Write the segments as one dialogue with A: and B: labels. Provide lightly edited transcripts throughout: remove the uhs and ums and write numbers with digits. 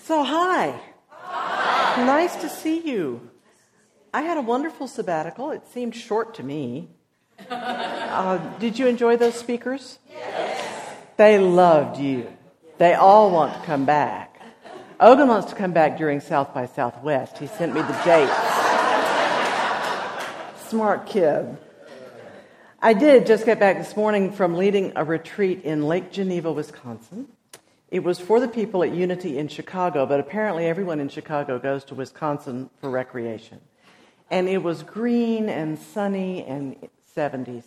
A: So, hi. Nice to see you. I had a wonderful sabbatical. It seemed short to me. Did you enjoy those speakers?
B: Yes.
A: They loved you. They all want to come back. Ogun wants to come back during South by Southwest. He sent me the dates. Smart kid. I did just get back this morning from leading a retreat in Lake Geneva, Wisconsin. It was for the people at Unity in Chicago, but apparently everyone in Chicago goes to Wisconsin for recreation. And it was green and sunny and 70s.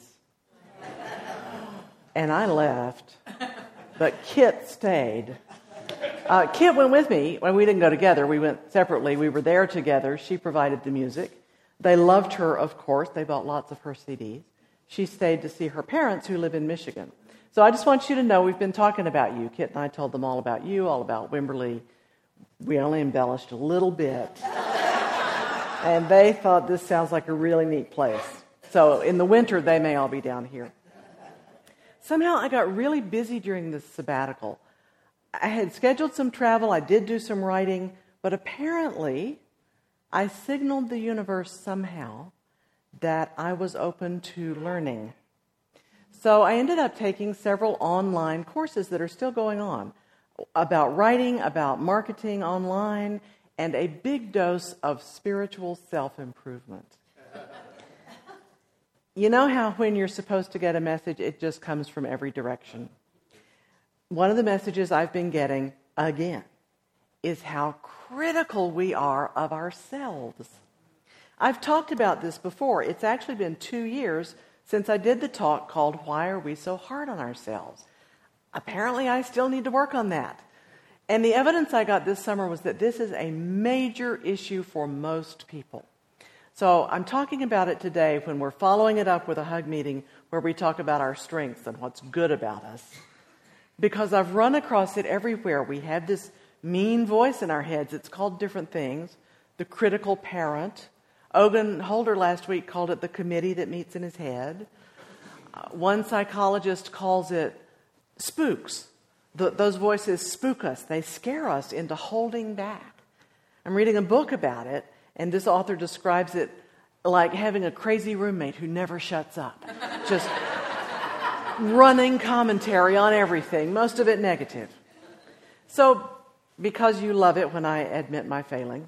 A: And I left, but Kit stayed. Kit went with me. Well, we didn't go together. We went separately. We were there together. She provided the music. They loved her, of course. They bought lots of her CDs. She stayed to see her parents who live in Michigan. So I just want you to know we've been talking about you. Kit and I told them all about you, all about Wimberley. We only embellished a little bit. And they thought this sounds like a really neat place. So in the winter, they may all be down here. Somehow I got really busy during this sabbatical. I had scheduled some travel. I did do some writing. But apparently, I signaled the universe somehow that I was open to learning. So I ended up taking several online courses that are still going on about writing, about marketing online, and a big dose of spiritual self-improvement. You know how when you're supposed to get a message, it just comes from every direction? One of the messages I've been getting, again, is how critical we are of ourselves. I've talked about this before. It's actually been 2 years since I did the talk called Why Are We So Hard on Ourselves? Apparently, I still need to work on that. And the evidence I got this summer was that this is a major issue for most people. So I'm talking about it today when we're following it up with a hug meeting where we talk about our strengths and what's good about us. Because I've run across it everywhere. We have this mean voice in our heads. It's called different things. The critical parent. Ogun Holder last week called it the committee that meets in his head. One psychologist calls it spooks. Those voices spook us. They scare us into holding back. I'm reading a book about it, and this author describes it like having a crazy roommate who never shuts up. Just running commentary on everything, most of it negative. So, because you love it when I admit my failings,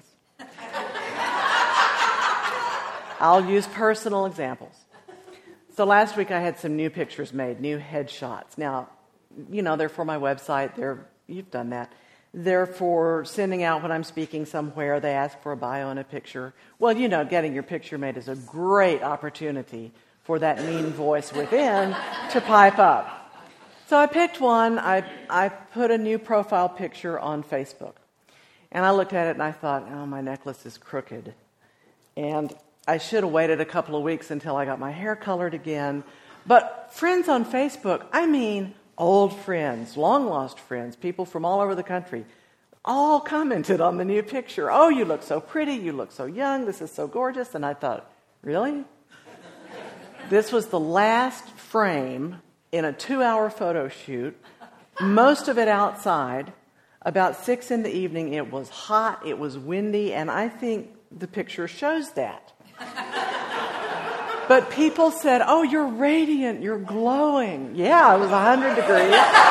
A: I'll use personal examples. So last week I had some new pictures made, new headshots. Now, you know, they're for my website. You've done that. They're for sending out when I'm speaking somewhere. They ask for a bio and a picture. Well, you know, getting your picture made is a great opportunity for that mean voice within to pipe up. So I picked one. I put a new profile picture on Facebook. And I looked at it and I thought, oh, my necklace is crooked. And I should have waited a couple of weeks until I got my hair colored again. But friends on Facebook, I mean old friends, long-lost friends, people from all over the country, all commented on the new picture. Oh, you look so pretty, you look so young, this is so gorgeous. And I thought, really? This was the last frame in a 2-hour photo shoot, most of it outside. About 6 in the evening, it was hot, it was windy, and I think the picture shows that. But people said, oh, you're radiant, you're glowing. Yeah, it was 100 degrees.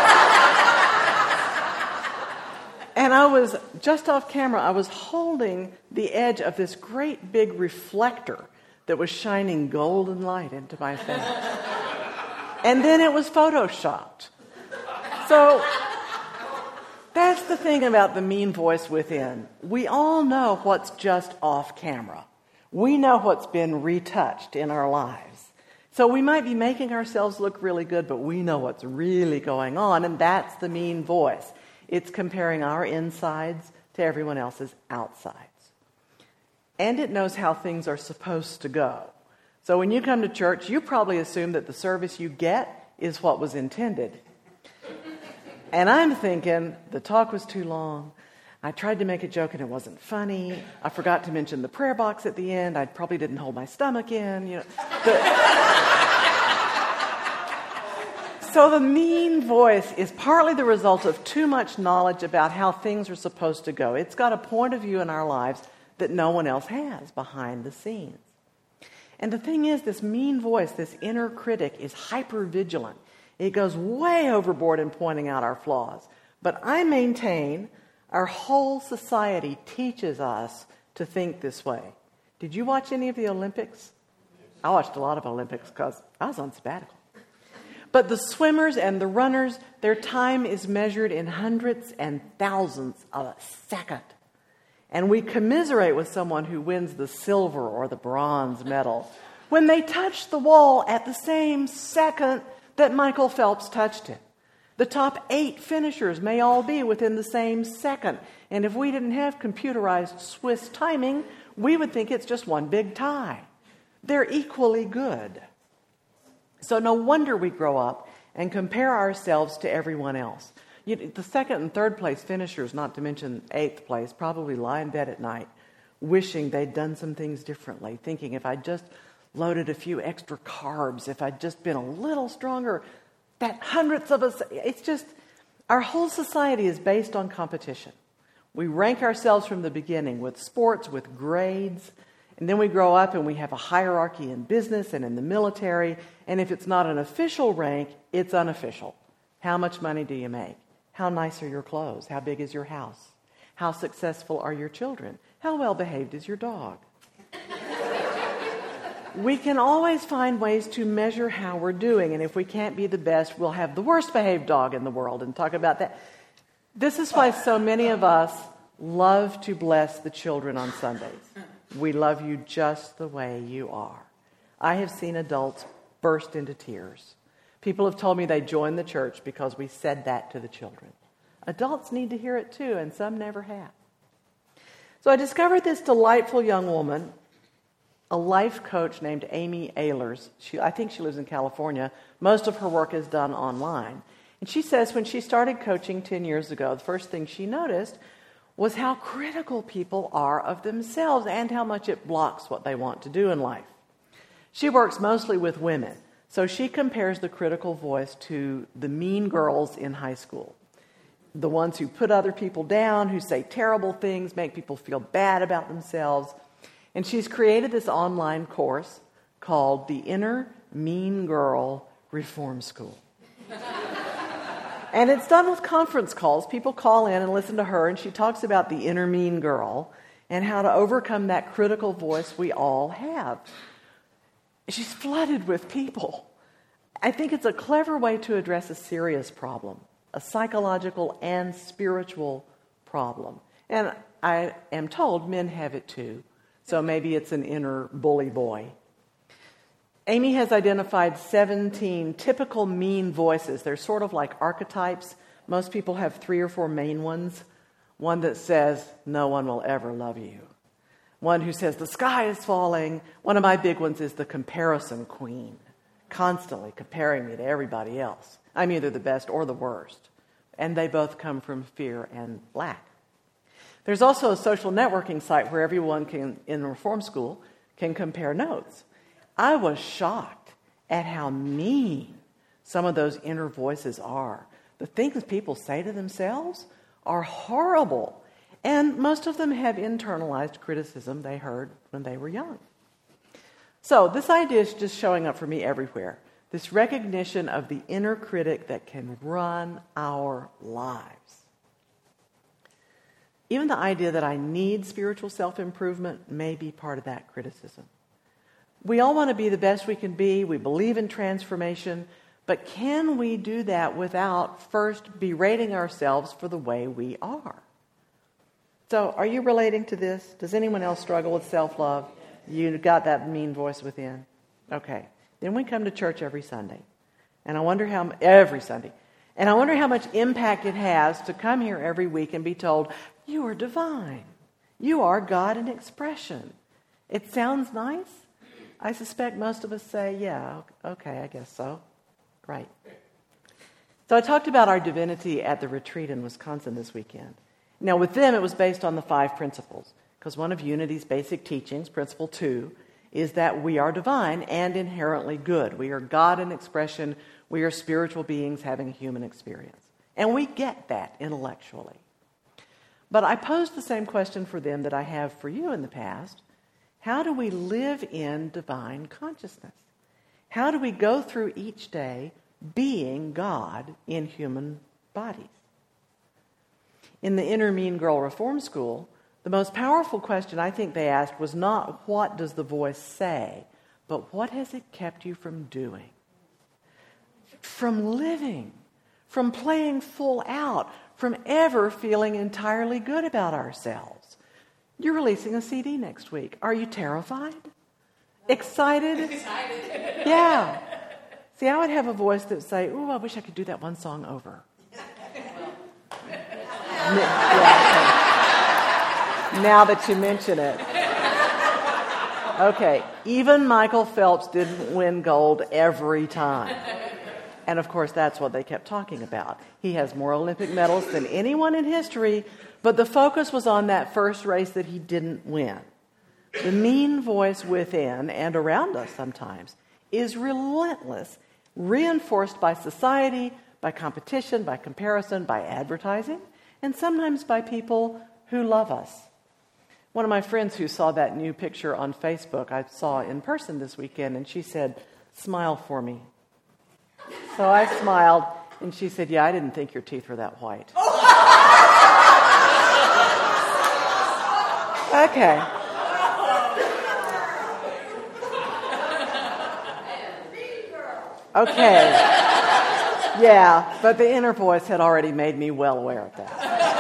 A: And I was, just off camera, I was holding the edge of this great big reflector that was shining golden light into my face. And then it was photoshopped. So that's the thing about the mean voice within. We all know what's just off camera. We know what's been retouched in our lives. So we might be making ourselves look really good, but we know what's really going on, and that's the mean voice. It's comparing our insides to everyone else's outsides. And it knows how things are supposed to go. So when you come to church, you probably assume that the service you get is what was intended. And I'm thinking, the talk was too long. I tried to make a joke and it wasn't funny. I forgot to mention the prayer box at the end. I probably didn't hold my stomach in. So the mean voice is partly the result of too much knowledge about how things are supposed to go. It's got a point of view in our lives that no one else has behind the scenes. And the thing is, this mean voice, this inner critic, is hyper-vigilant. It goes way overboard in pointing out our flaws. But I maintain our whole society teaches us to think this way. Did you watch any of the Olympics? I watched a lot of Olympics because I was on sabbatical. But the swimmers and the runners, their time is measured in hundreds and thousands of a second. And we commiserate with someone who wins the silver or the bronze medal when they touch the wall at the same second that Michael Phelps touched it. The top 8 finishers may all be within the same second. And if we didn't have computerized Swiss timing, we would think it's just one big tie. They're equally good. So no wonder we grow up and compare ourselves to everyone else. The second and third place finishers, not to mention 8th place, probably lie in bed at night wishing they'd done some things differently, thinking if I'd just loaded a few extra carbs, if I'd just been a little stronger, that hundredths of us, it's just, our whole society is based on competition. We rank ourselves from the beginning with sports, with grades, and then we grow up and we have a hierarchy in business and in the military, and if it's not an official rank, it's unofficial. How much money do you make? How nice are your clothes? How big is your house? How successful are your children? How well behaved is your dog? We can always find ways to measure how we're doing, and if we can't be the best, we'll have the worst behaved dog in the world and talk about that. This is why so many of us love to bless the children on Sundays. We love you just the way you are. I have seen adults burst into tears. People have told me they joined the church because we said that to the children. Adults need to hear it too, and some never have. So I discovered this delightful young woman, a life coach named Amy Ehlers. I think she lives in California. Most of her work is done online. And she says when she started coaching 10 years ago, the first thing she noticed was how critical people are of themselves and how much it blocks what they want to do in life. She works mostly with women, so she compares the critical voice to the mean girls in high school. The ones who put other people down, who say terrible things, make people feel bad about themselves. And she's created this online course called the Inner Mean Girl Reform School. And it's done with conference calls. People call in and listen to her, and she talks about the inner mean girl and how to overcome that critical voice we all have. She's flooded with people. I think it's a clever way to address a serious problem, a psychological and spiritual problem. And I am told men have it too. So maybe it's an inner bully boy. Amy has identified 17 typical mean voices. They're sort of like archetypes. Most people have 3 or 4 main ones. One that says, no one will ever love you. One who says, the sky is falling. One of my big ones is the comparison queen, constantly comparing me to everybody else. I'm either the best or the worst. And they both come from fear and lack. There's also a social networking site where everyone can, in the reform school, can compare notes. I was shocked at how mean some of those inner voices are. The things people say to themselves are horrible. And most of them have internalized criticism they heard when they were young. So this idea is just showing up for me everywhere. This recognition of the inner critic that can run our lives. Even the idea that I need spiritual self-improvement may be part of that criticism. We all want to be the best we can be. We believe in transformation. But can we do that without first berating ourselves for the way we are? So are you relating to this? Does anyone else struggle with self-love? You got that mean voice within? Okay. Then we come to church every Sunday. And I wonder every Sunday. And I wonder how much impact it has to come here every week and be told, you are divine. You are God in expression. It sounds nice. I suspect most of us say, yeah, okay, I guess so. Great. So I talked about our divinity at the retreat in Wisconsin this weekend. Now with them, it was based on the 5 principles, because one of Unity's basic teachings, principle 2, is that we are divine and inherently good. We are God in expression. We are spiritual beings having a human experience. And we get that intellectually. But I posed the same question for them that I have for you in the past. How do we live in divine consciousness? How do we go through each day being God in human bodies? In the Inner Mean Girl Reform School, the most powerful question I think they asked was not what does the voice say, but what has it kept you from doing? From living, from playing full out, from ever feeling entirely good about ourselves. You're releasing a CD next week. Are you terrified? Excited? Excited. Yeah. See, I would have a voice that would say, "Ooh, I wish I could do that one song over." Now that you mention it. Okay, even Michael Phelps didn't win gold every time. And of course, that's what they kept talking about. He has more Olympic medals than anyone in history, but the focus was on that first race that he didn't win. The mean voice within and around us sometimes is relentless, reinforced by society, by competition, by comparison, by advertising, and sometimes by people who love us. One of my friends who saw that new picture on Facebook, I saw in person this weekend, and she said, "Smile for me." So I smiled, and she said, "Yeah, I didn't think your teeth were that white." Okay. Okay. Yeah, but the inner voice had already made me well aware of that.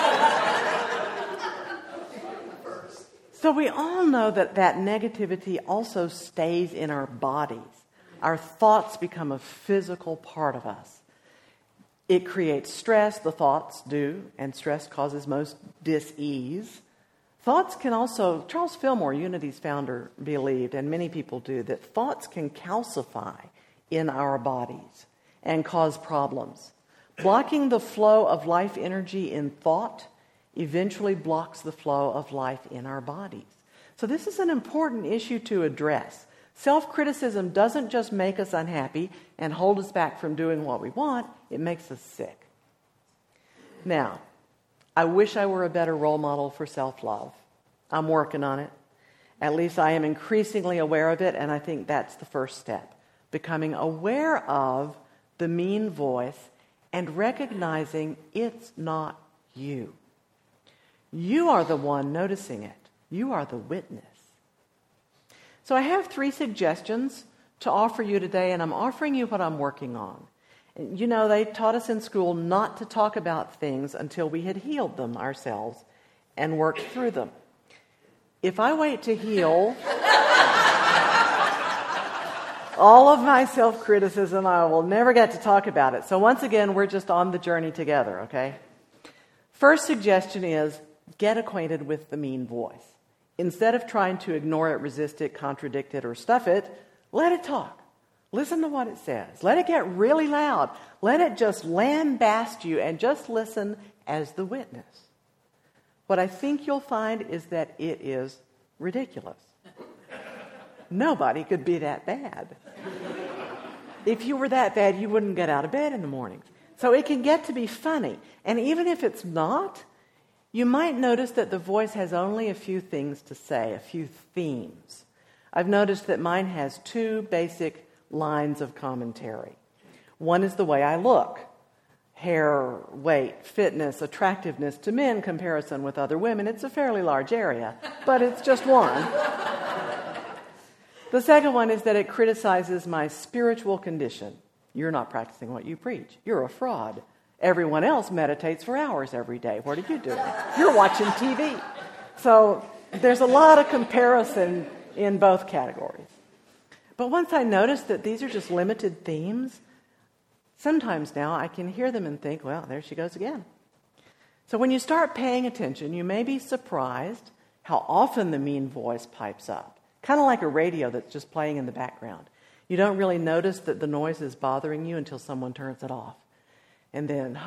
A: So we all know that negativity also stays in our bodies. Our thoughts become a physical part of us. It creates stress, the thoughts do, and stress causes most dis-ease. Thoughts can also, Charles Fillmore, Unity's founder, believed, and many people do, that thoughts can calcify in our bodies and cause problems. Blocking the flow of life energy in thought eventually blocks the flow of life in our bodies. So this is an important issue to address. Self-criticism doesn't just make us unhappy and hold us back from doing what we want, it makes us sick. Now, I wish I were a better role model for self-love. I'm working on it. At least I am increasingly aware of it, and I think that's the first step. Becoming aware of the mean voice and recognizing it's not you. You are the one noticing it. You are the witness. So I have 3 suggestions to offer you today, and I'm offering you what I'm working on. You know, they taught us in school not to talk about things until we had healed them ourselves and worked through them. If I wait to heal all of my self-criticism, I will never get to talk about it. So once again, we're just on the journey together, okay? First suggestion is get acquainted with the mean voice. Instead of trying to ignore it, resist it, contradict it, or stuff it, let it talk. Listen to what it says. Let it get really loud. Let it just lambast you and just listen as the witness. What I think you'll find is that it is ridiculous. Nobody could be that bad. If you were that bad, you wouldn't get out of bed in the mornings. So it can get to be funny. And even if it's not, you might notice that the voice has only a few things to say, a few themes. I've noticed that mine has 2 basic lines of commentary. One is the way I look. Hair, weight, fitness, attractiveness to men, comparison with other women. It's a fairly large area, but it's just one. The second one is that it criticizes my spiritual condition. You're not practicing what you preach. You're a fraud. Everyone else meditates for hours every day. What are you doing? You're watching TV. So there's a lot of comparison in both categories. But once I notice that these are just limited themes, sometimes now I can hear them and think, well, there she goes again. So when you start paying attention, you may be surprised how often the mean voice pipes up. Kind of like a radio that's just playing in the background. You don't really notice that the noise is bothering you until someone turns it off. And then,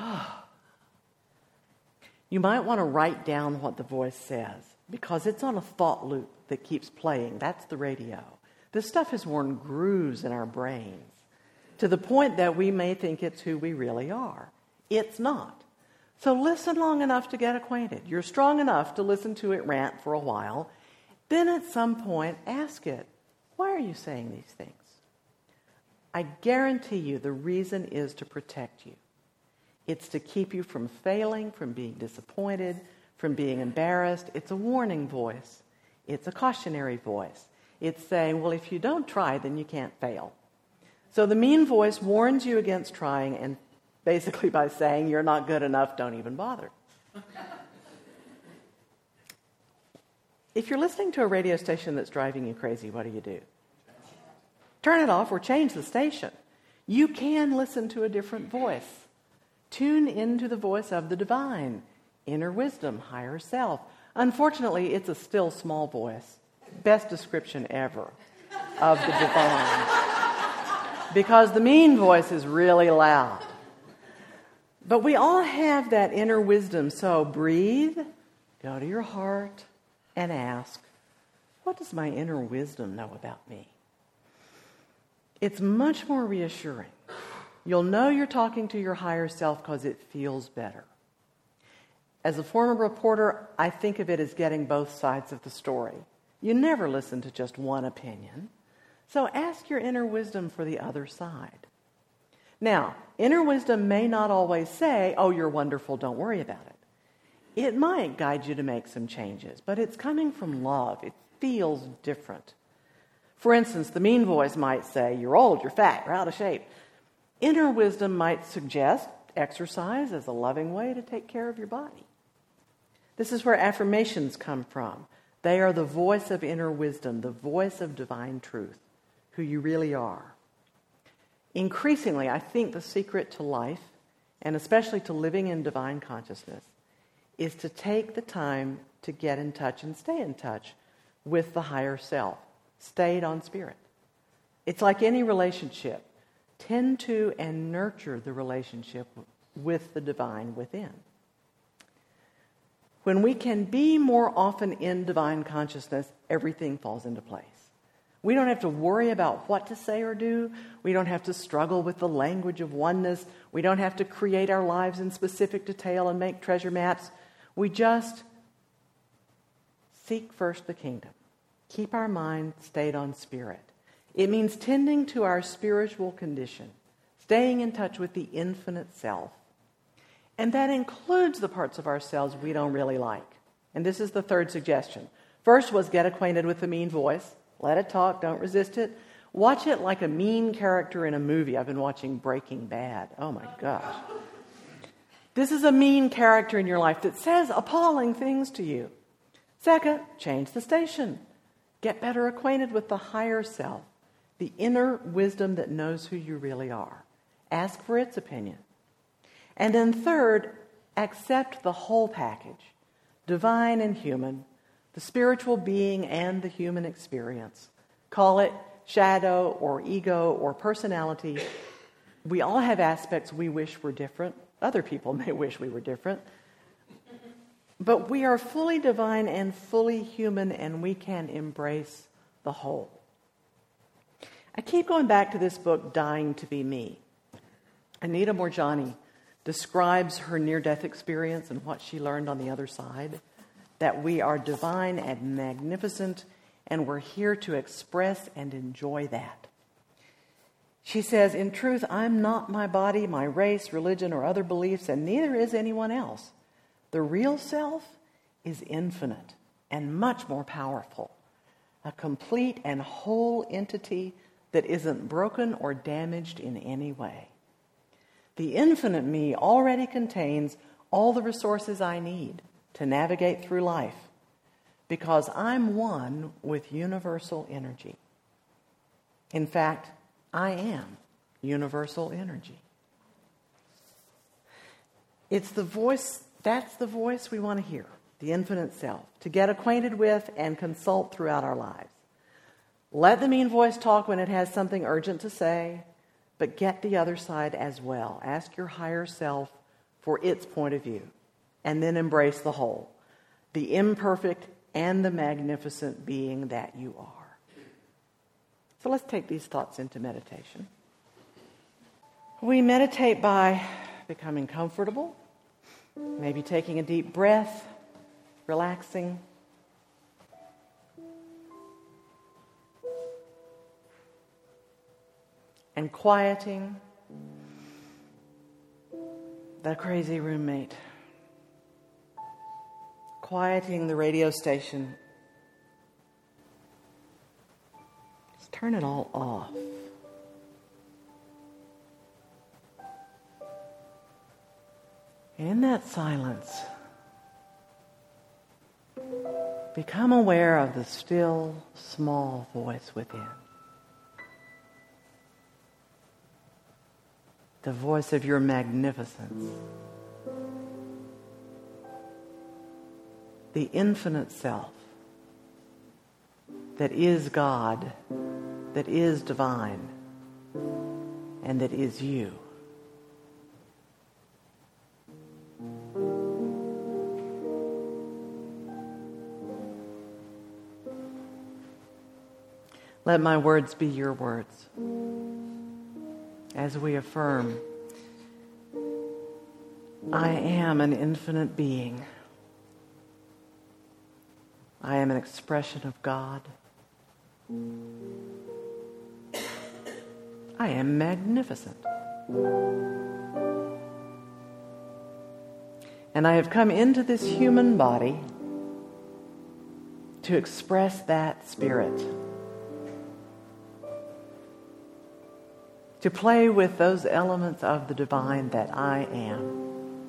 A: you might want to write down what the voice says because it's on a thought loop that keeps playing. That's the radio. This stuff has worn grooves in our brains to the point that we may think it's who we really are. It's not. So listen long enough to get acquainted. You're strong enough to listen to it rant for a while. Then at some point, ask it, why are you saying these things? I guarantee you the reason is to protect you. It's to keep you from failing, from being disappointed, from being embarrassed. It's a warning voice. It's a cautionary voice. It's saying, well, if you don't try, then you can't fail. So the mean voice warns you against trying, and basically by saying you're not good enough, don't even bother. If you're listening to a radio station that's driving you crazy, what do? Turn it off or change the station. You can listen to a different voice. Tune into the voice of the divine, inner wisdom, higher self. Unfortunately, it's a still small voice. Best description ever of the divine. Because the mean voice is really loud. But we all have that inner wisdom, so breathe, go to your heart, and ask, what does my inner wisdom know about me? It's much more reassuring. You'll know you're talking to your higher self because it feels better. As a former reporter, I think of it as getting both sides of the story. You never listen to just one opinion. So ask your inner wisdom for the other side. Now, inner wisdom may not always say, oh, you're wonderful, don't worry about it. It might guide you to make some changes, but it's coming from love. It feels different. For instance, the mean voice might say, you're old, you're fat, you're out of shape. Inner wisdom might suggest exercise as a loving way to take care of your body. This is where affirmations come from. They are the voice of inner wisdom, the voice of divine truth, who you really are. Increasingly, I think the secret to life, and especially to living in divine consciousness, is to take the time to get in touch and stay in touch with the higher self, stayed on spirit. It's like any relationship. Tend to and nurture the relationship with the divine within. When we can be more often in divine consciousness, everything falls into place. We don't have to worry about what to say or do. We don't have to struggle with the language of oneness. We don't have to create our lives in specific detail and make treasure maps. We just seek first the kingdom. Keep our mind stayed on spirit. It means tending to our spiritual condition, staying in touch with the infinite self. And that includes the parts of ourselves we don't really like. And this is the third suggestion. First was get acquainted with the mean voice. Let it talk, don't resist it. Watch it like a mean character in a movie. I've been watching Breaking Bad. Oh my gosh. This is a mean character in your life that says appalling things to you. Second, change the station. Get better acquainted with the higher self, the inner wisdom that knows who you really are. Ask for its opinion. And then third, accept the whole package, divine and human, the spiritual being and the human experience. Call it shadow or ego or personality. We all have aspects we wish were different. Other people may wish we were different. But we are fully divine and fully human, and we can embrace the whole. I keep going back to this book, Dying to Be Me. Anita Moorjani describes her near-death experience and what she learned on the other side, that we are divine and magnificent, and we're here to express and enjoy that. She says, in truth, I'm not my body, my race, religion, or other beliefs, and neither is anyone else. The real self is infinite and much more powerful, a complete and whole entity that isn't broken or damaged in any way. The infinite me already contains all the resources I need to navigate through life because I'm one with universal energy. In fact, I am universal energy. It's the voice, that's the voice we want to hear, the infinite self, to get acquainted with and consult throughout our lives. Let the mean voice talk when it has something urgent to say, but get the other side as well. Ask your higher self for its point of view, and then embrace the whole, the imperfect and the magnificent being that you are. So let's take these thoughts into meditation. We meditate by becoming comfortable, maybe taking a deep breath, relaxing. And quieting the crazy roommate. Quieting the radio station. Just turn it all off. And in that silence, become aware of the still, small voice within. The voice of your magnificence. The infinite self that is God, that is divine, and that is you. Let my words be your words. As we affirm, I am an infinite being. I am an expression of God. I am magnificent. And I have come into this human body to express that spirit. To play with those elements of the divine that I am.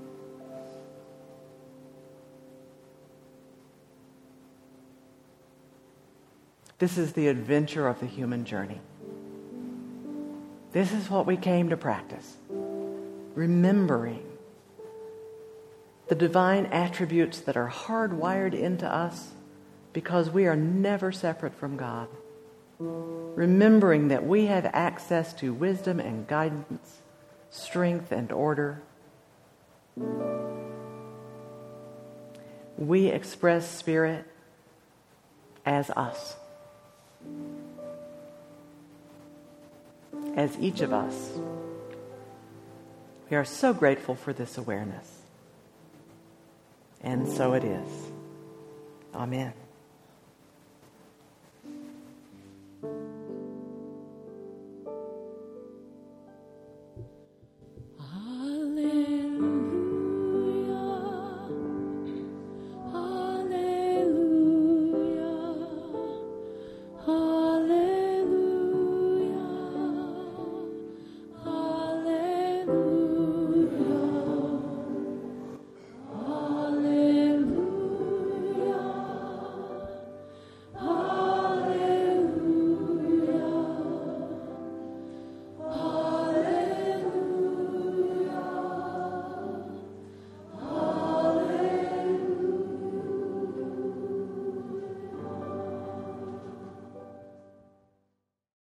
A: This is the adventure of the human journey. This is what we came to practice. Remembering the divine attributes that are hardwired into us because we are never separate from God. Remembering that we have access to wisdom and guidance, strength and order. We express spirit as us. As each of us. We are so grateful for this awareness. And so it is. Amen.